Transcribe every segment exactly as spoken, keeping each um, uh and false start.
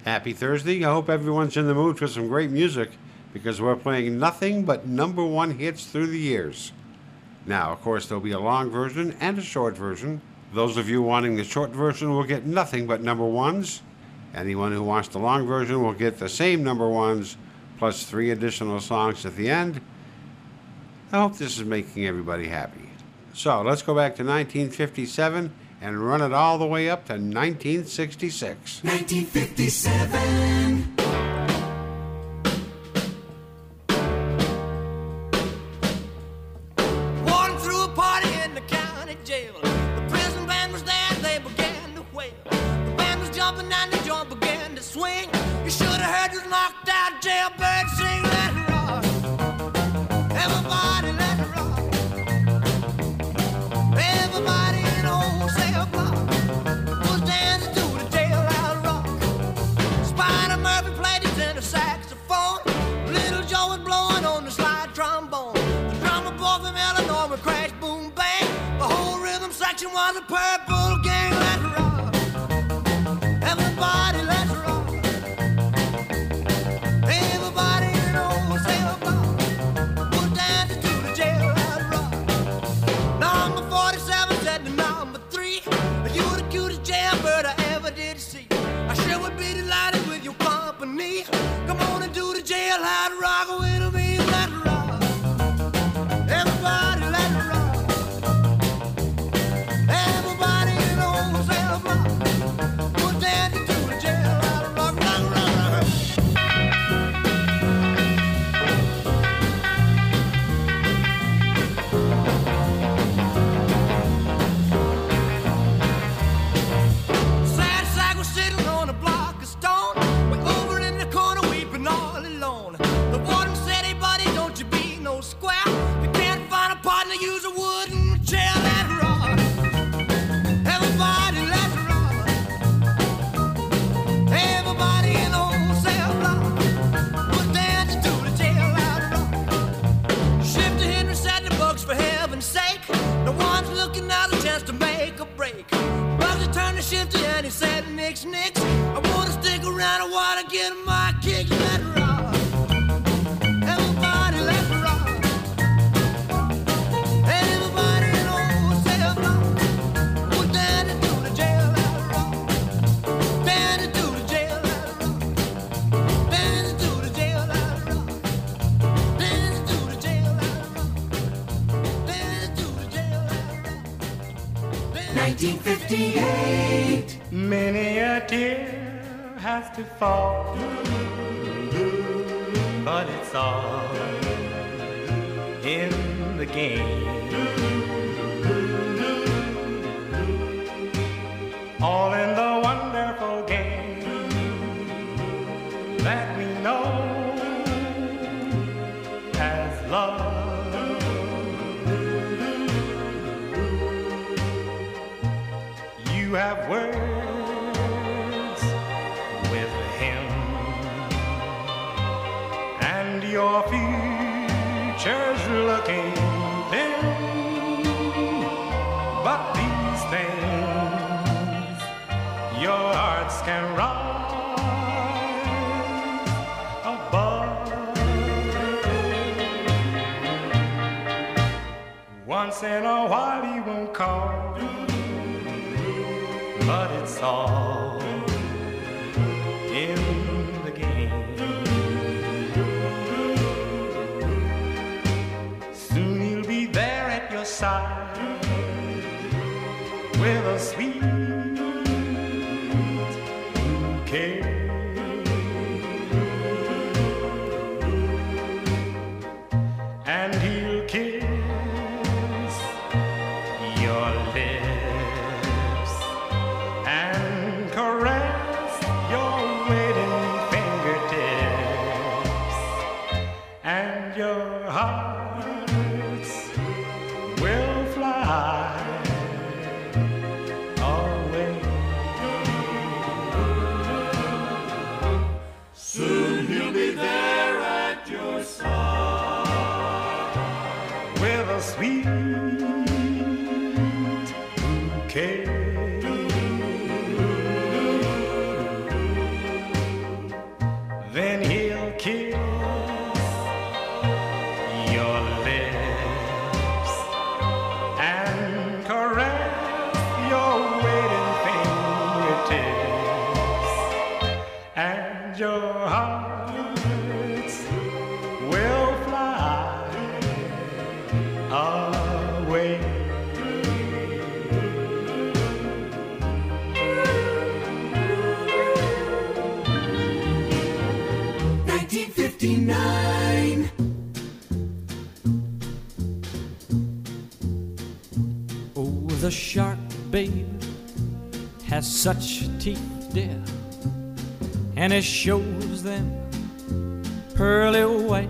Happy Thursday. I hope everyone's in the mood for some great music because we're playing nothing but number one hits through the years. Now, of course, there'll be a long version and a short version. Those of you wanting the short version will get nothing but number ones. Anyone who wants the long version will get the same number ones plus three additional songs at the end. I hope this is making everybody happy. So let's go back to nineteen fifty-seven and run it all the way up to nineteen sixty-six. nineteen fifty-seven. Walking through a party in the county jail. The prison band was there, they began to wail. The band was jumping and the joint began to swing. You should have heard this knocked out jailbird sing. Let it rock. Everybody let it rock. Everybody in the whole cell block was dancing to the jailhouse rock. Spider Murphy played his tenor saxophone. Little Joe was blowing on the slide trombone. The drummer boy from Illinois would crash, boom, bang. The whole rhythm section was a purple gang. Let's rock. Everybody, let's rock. Everybody in the whole cell block was dancing to the jailhouse rock. Number forty-seven said to number three, "You're the cutest jailbird I ever did see. I sure would be delighted with your company. Come on and do the jailhouse rock with me. Let's rock. Everybody, let's rock. Everybody in the whole cell block was dancing to the jailhouse rock. Rock, rock, rock. Sad sack was sitting on a block of stone. Way over in the corner weeping all alone. The warden said, "Hey buddy, don't you be no square. You can't find a partner, use a wooden chair." Let's rock. Everybody, let's rock. Everybody in the whole cell block was dancing to the jailhouse rock. Shifty Henry said the books for heaven's sake. No one's looking out a chance to make a break. Bugsy turned to Shifty and he said, "Nix, nix. I wanna stick around, I wanna get my kicks." Let's rock. Everybody, let's rock. Everybody in the whole cell block was dancing to the jailhouse rock. Dancing to the jailhouse rock. Dancing to the jailhouse rock. Dancing to the jailhouse rock. Dancing to the jailhouse rock. nineteen fifty-eight. Many a tear has to fall, but it's all in the game. All in the wonderful game that we know as love. You have words with him, and your future's looking thin. But these things your hearts can rise above. Once in a while he won't call, but it's all in the game. Soon he'll be there at your side with a sweet bouquet. And he'll kiss your lips and caress your waiting fingertips, and your hearts will fly away. kiss your lips and caress your waiting fingertips, and your hearts will fly away. nineteen fifty-nine. Oh, the shark, babe, has such teeth, dear, and it shows them pearly white.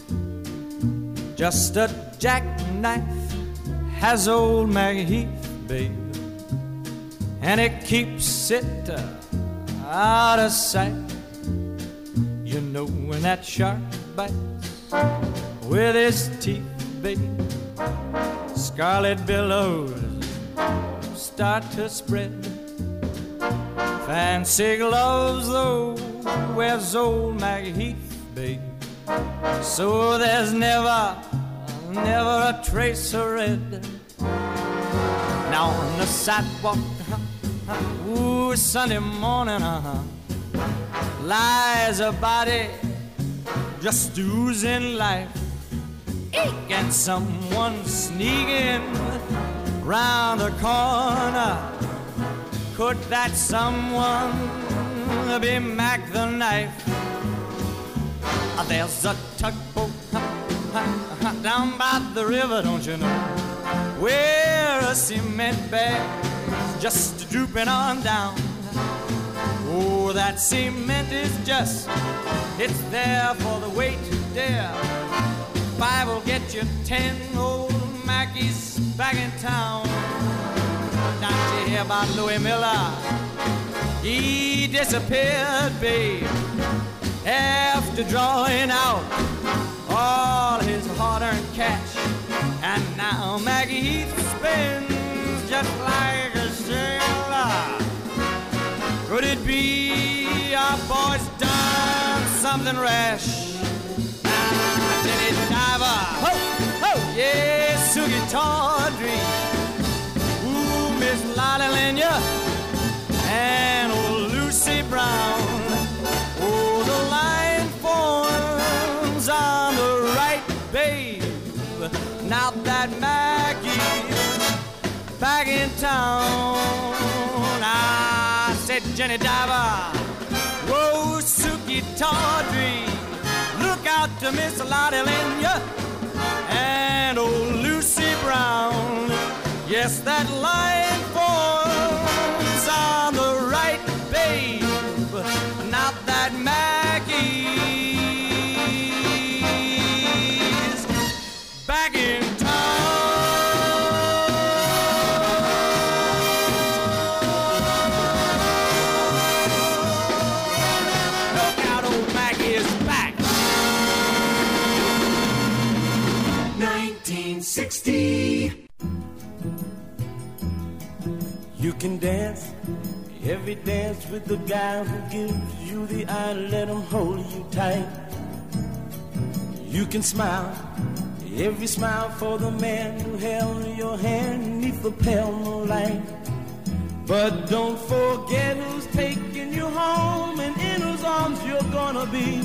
Just a jackknife has old Maggie Heath, babe, and it keeps it uh, out of sight. You know when that shark bites with his teeth, babe, scarlet billows start to spread. Fancy gloves, though, wears old Maggie Heath, babe, so there's never, never a trace of red. Now on the sidewalk, uh-huh, ooh, Sunday morning, uh-huh, lies a body just oozing life. Eek! And someone sneaking round the corner. Could that someone be Mac the Knife? There's a tugboat down by the river, don't you know, where a cement bag's just drooping on down. Oh, that cement is just, it's there for the weight to dare. Five will get you ten, old Mackie's back in town. Don't you hear about Louis Miller? He disappeared, babe, after drawing out all his hard-earned cash. And now Maggie Heath spins just like a sailor. Could it be our boy's done something rash? Ah, Jenny Diver, ho, ho, yeah, Sugie Tawdry, ooh, Miss Lolly Lenya, and old Lucy Brown. Oh, the line forms on the right, babe, now that Maggie's back in town. I said, Jenny Diver, whoa, Sugie Tawdry, look out to Miss Lottie Lenya and old Lucy Brown. Yes, that line forms on the right, babe, not that Maggie's back in sixty. You can dance every dance with the guy who gives you the eye, let him hold you tight. You can smile every smile for the man who held your hand neath the pale moonlight. But don't forget who's taking you home and in whose arms you're gonna be.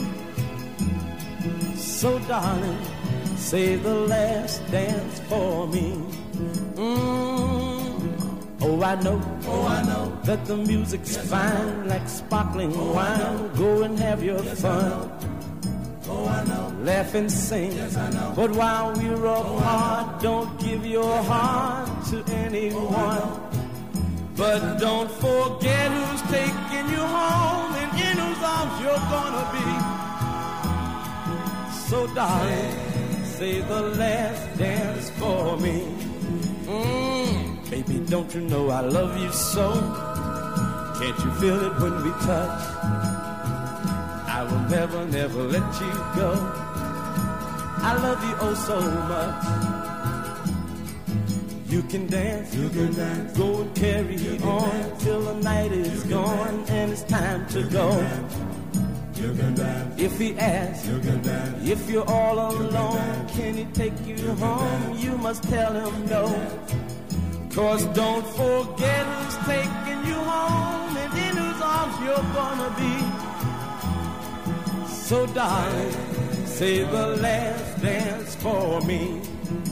So darling, save the last dance for me. Mm. Oh, I know, oh, I know that the music's yes, fine, like sparkling oh, wine. Go and have your yes, fun. Oh, I know. Laugh and sing. Yes, I know. But while we're apart, oh, don't give your heart to anyone. Oh, but don't forget who's taking you home and in whose arms you're gonna be. So darling, save the last dance for me. Mm. Baby, don't you know I love you so? Can't you feel it when we touch? I will never, never let you go. I love you oh so much. You can dance, you can dance, go and carry on till the night is gone and it's time to go. You can dance. If he asks, you can dance. If you're all alone, can he take you home? You must tell him no. Cause don't forget who's taking you home and in whose arms you're gonna be. So darling, say the last dance for me.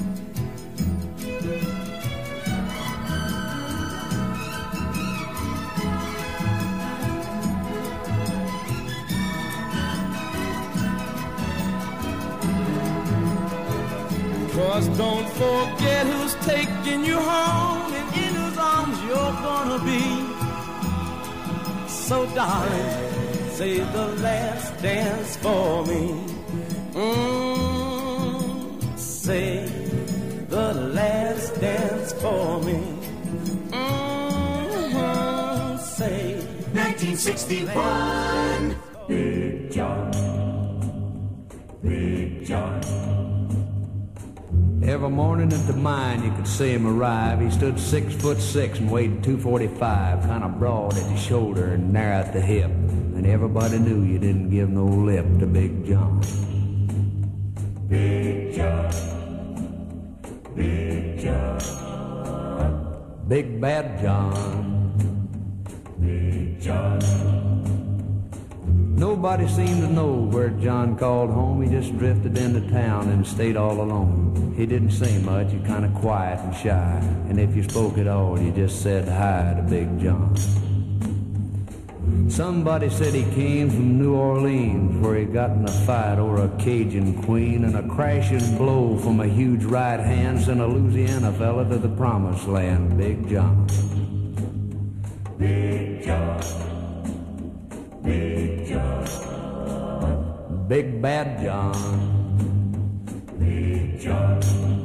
Cause don't forget who's taking you home and in whose arms you're gonna be. So darling, say the last dance for me. Mm, say the last dance for me. Mm-hmm, say nineteen sixty-one. Big John, Big John. Every morning at the mine you could see him arrive. He stood six foot six and weighed two forty-five, kind of broad at the shoulder and narrow at the hip. And everybody knew you didn't give no lip to Big John. Big John, Big John, Big Bad John, Big John. Nobody seemed to know where John called home. He just drifted into town and stayed all alone. He didn't say much, he kind of quiet and shy. And if you spoke at all, you just said hi to Big John. Somebody said he came from New Orleans, where he got in a fight over a Cajun queen, and a crashing blow from a huge right hand sent a Louisiana fella to the promised land. Big John, Big John, Big John, Big Bad John, Big John.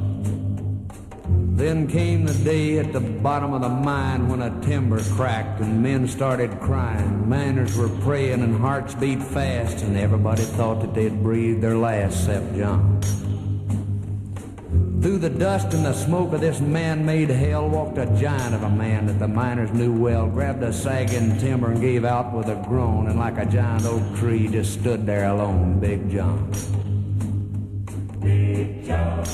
Then came the day at the bottom of the mine when a timber cracked and men started crying. Miners were praying and hearts beat fast, and everybody thought that they'd breathe their last except John. Through the dust and the smoke of this man-made hell walked a giant of a man that the miners knew well, grabbed a sagging timber and gave out with a groan, and like a giant oak tree just stood there alone. Big John, Big John,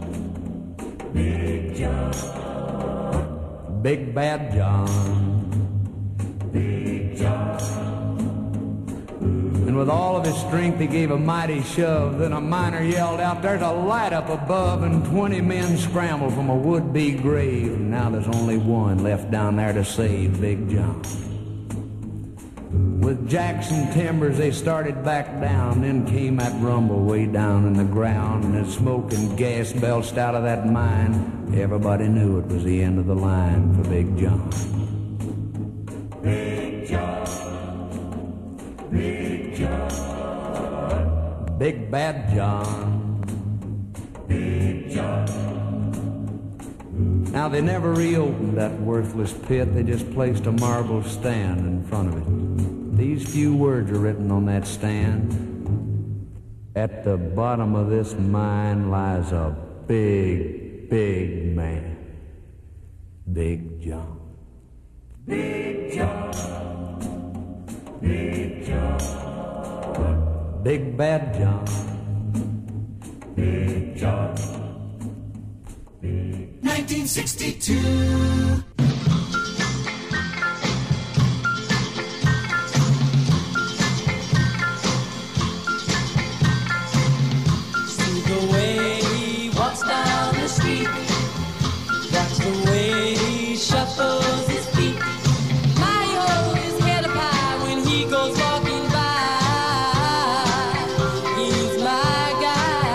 Big John, Big Bad John, Big John. And with all of his strength he gave a mighty shove. Then a miner yelled out, "There's a light up above," and twenty men scrambled from a would-be grave. And now there's only one left down there to save Big John. With Jackson timbers they started back down. Then came that rumble way down in the ground, and as smoke and gas belched out of that mine, everybody knew it was the end of the line for Big John. Big John, Big John, Big Bad John, Big John. Now they never reopened that worthless pit. They just placed a marble stand in front of it. These few words are written on that stand. At the bottom of this mine lies a big, big man. Big John. Big John. Big John. Big Bad John. Big John. Big. nineteen sixty-two. the way he walks down the street. That's the way he shuffles his feet. My hold his head up high when he goes walking by. He's my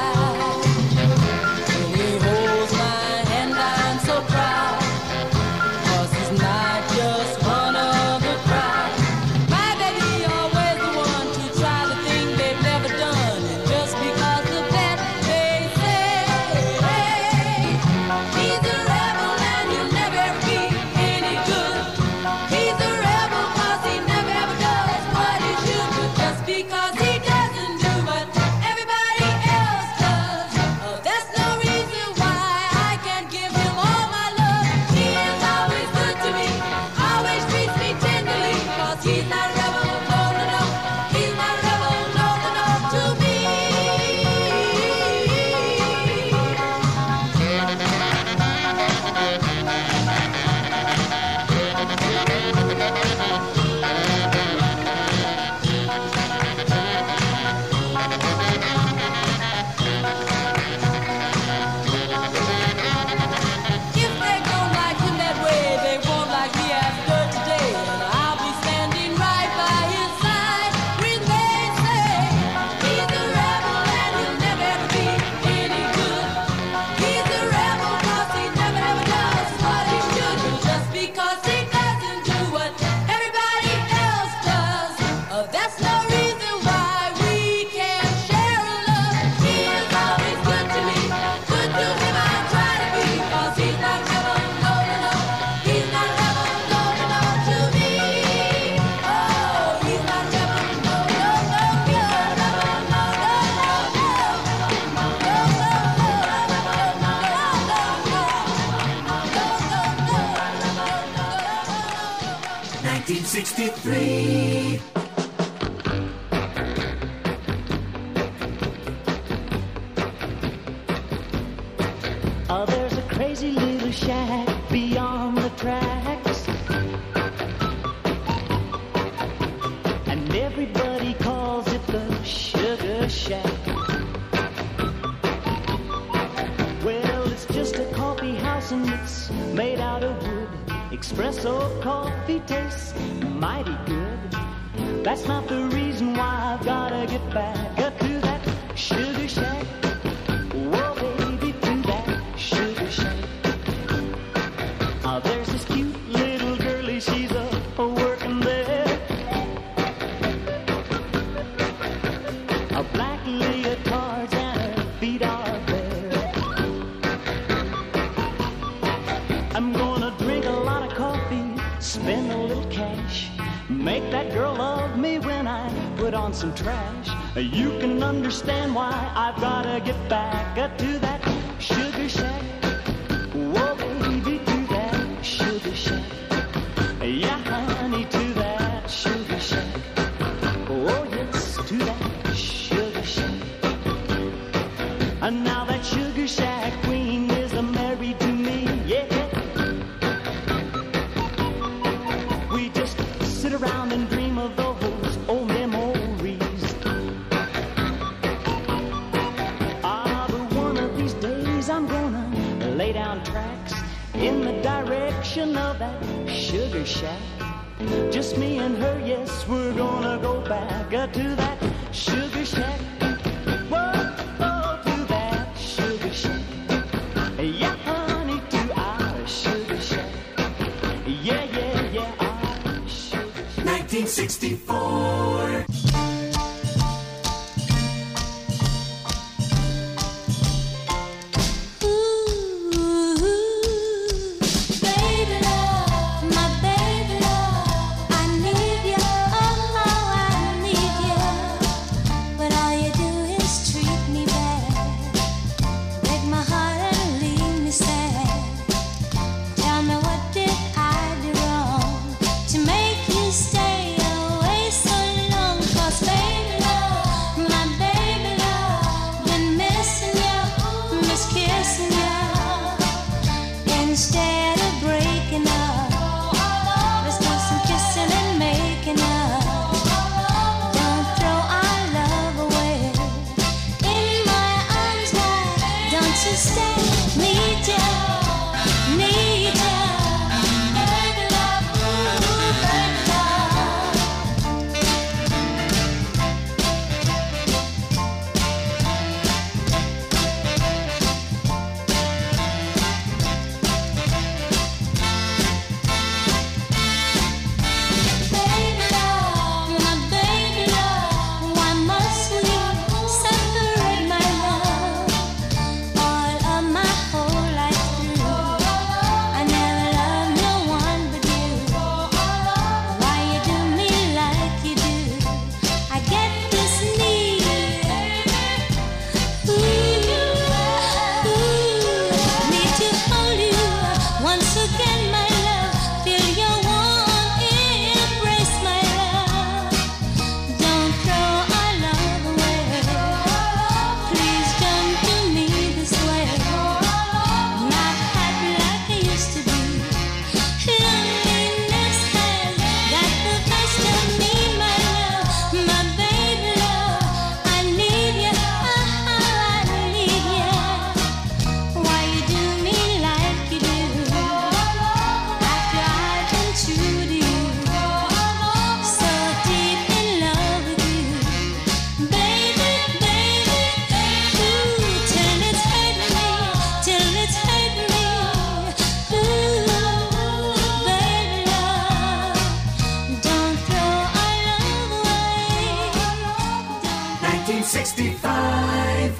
guy. When he holds my hand, I'm so proud. sixty-three. Oh, there's a crazy little shack beyond the tracks, and everybody calls it the Sugar Shack. Well, it's just a coffee house and it's made out of wood. Espresso coffee tastes mighty good. That's not the reason why I've gotta get back up to that Sugar Shack. Whoa, baby, to that Sugar Shack. Oh, there's this cute little girlie, she's a, a working there. A black leotard and her feet are bare. I'm gonna drink a lot of coffee, spend a little cash, make that girl love me when I put on some trash. You can understand why I've gotta get back up to that Sugar Shack. Whoa, baby, to that Sugar Shack. Yeah, honey, to that Sugar Shack. Oh, yes, to that Sugar Shack. And now that Sugar Shack queen is married to me, yeah. We just sit around and dream of those old memories. Ah, but one of these days I'm gonna lay down tracks in the direction of that Sugar Shack. Just me and her, yes, we're gonna go back uh, to that Sugar Shack. Whoa, oh, to that Sugar Shack. Yeah, honey, to our Sugar Shack. Yeah, yeah, yeah, our Sugar Shack. nineteen sixty-four. Baby love, my baby love, I need you, oh how I need you. But all you do is treat me bad, break my heart and leave me sad. Tell me what did I do wrong to make you stay away so long? 'Cause baby love, my baby love, been missing you, miss kissing you. Instead of breaking up, let's do some kissing and making up. Don't throw our love away. In my arms, why don't you stay? Need you, need you, baby love, ooh, baby love. Baby love, my baby love, why must we separate, my love? All of my whole life through, I never loved no one but you. Why you do me like you do? I get this need, ooh, ooh, need to hold you once again, my love. Feel your warm embrace, my love. Don't throw our love away. Please don't do me this way. Not happy like I used to be. Loneliness has got the best of me, my love. My baby love, I need you, oh, I need you. Why you do me like you do? After I've been true to you, so deep in love with you, baby, baby, ooh, till it's hurt me, till it's hurt me, ooh, baby love, don't throw our love away. Don't nineteen sixty-five.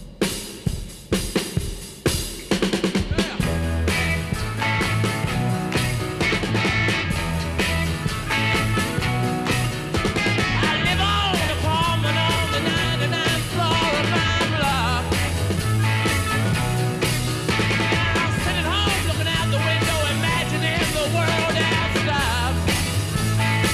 I live on an apartment on the ninety-ninth floor of my block. I'm sitting home looking out the window, imagining the world has stopped.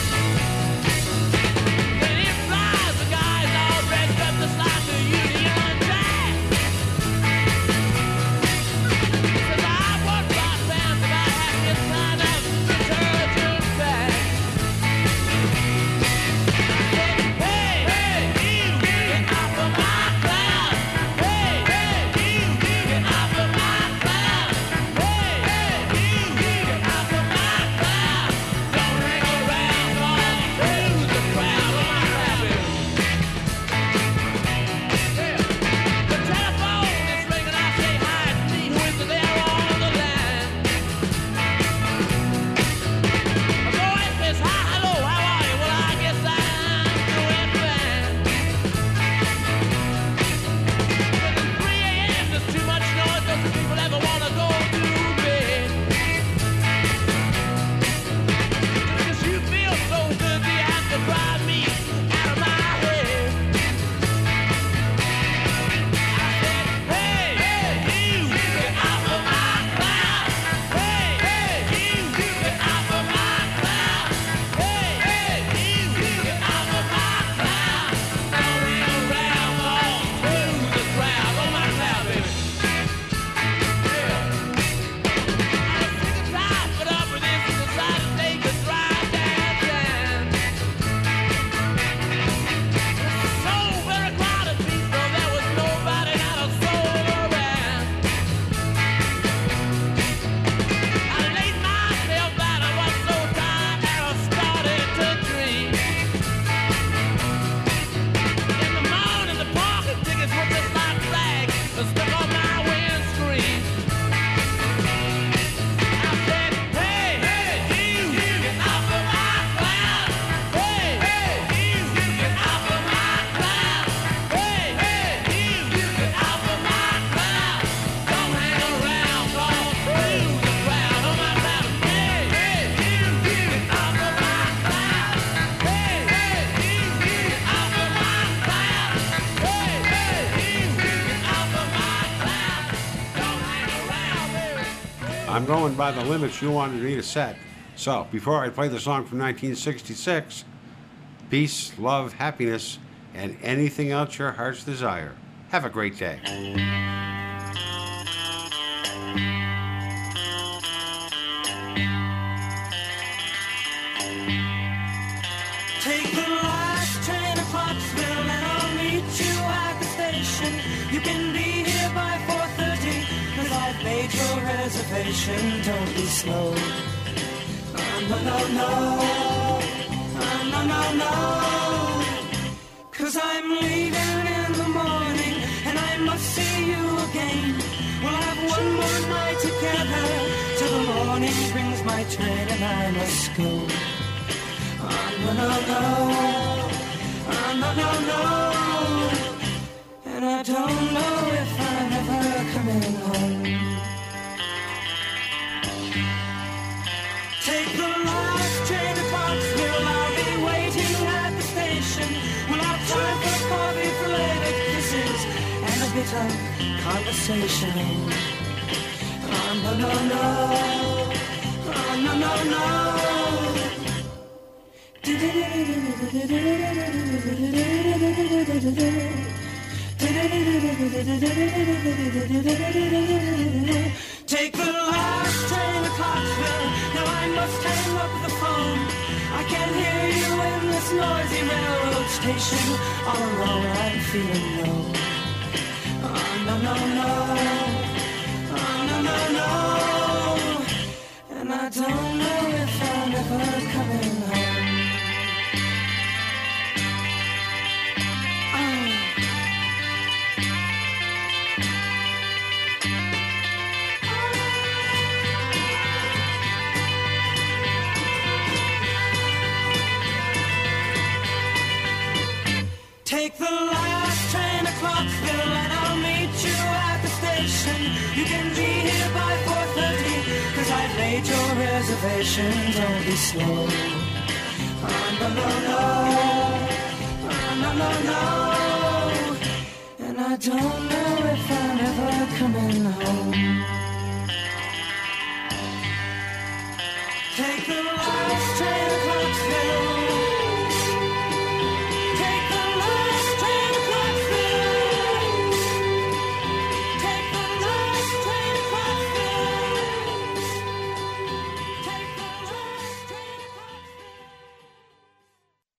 I'm going by the limits you wanted me to set. So, before I play the song from nineteen sixty-six, peace, love, happiness, and anything else your heart's desire. Have a great day. Take the last train to Clarksville and I'll meet you at the station. You can be here by four thirty, cause I've made your reservation. Don't be slow. Oh, no, no, no. Oh, no, no, no. Cause I'm leaving in the morning and I must see you again. We'll have one more night together till the morning brings my train and I must go. Oh, no, no, no. Oh, no, no, no. And I don't know if I'm ever coming home. Take the last train to Clarksville. I'll be waiting at the station. We'll have time for coffee, for later kisses, and a bit of conversation. Oh, no, no, no. Oh, no, no, no. Take the last train to Clarksville. Now I must hang up the phone. I can't hear you in this noisy railroad station. All alone I'm feeling low. Oh, no, no, no. Oh, no, no, no. And I don't know if I'm ever coming home. Take the last train to Clarksville and I'll meet you at the station. You can be here by four thirty, cause I've made your reservation. Don't be slow. Oh, no, no, no. Oh, no, no, no. And I don't know if I'm ever coming home.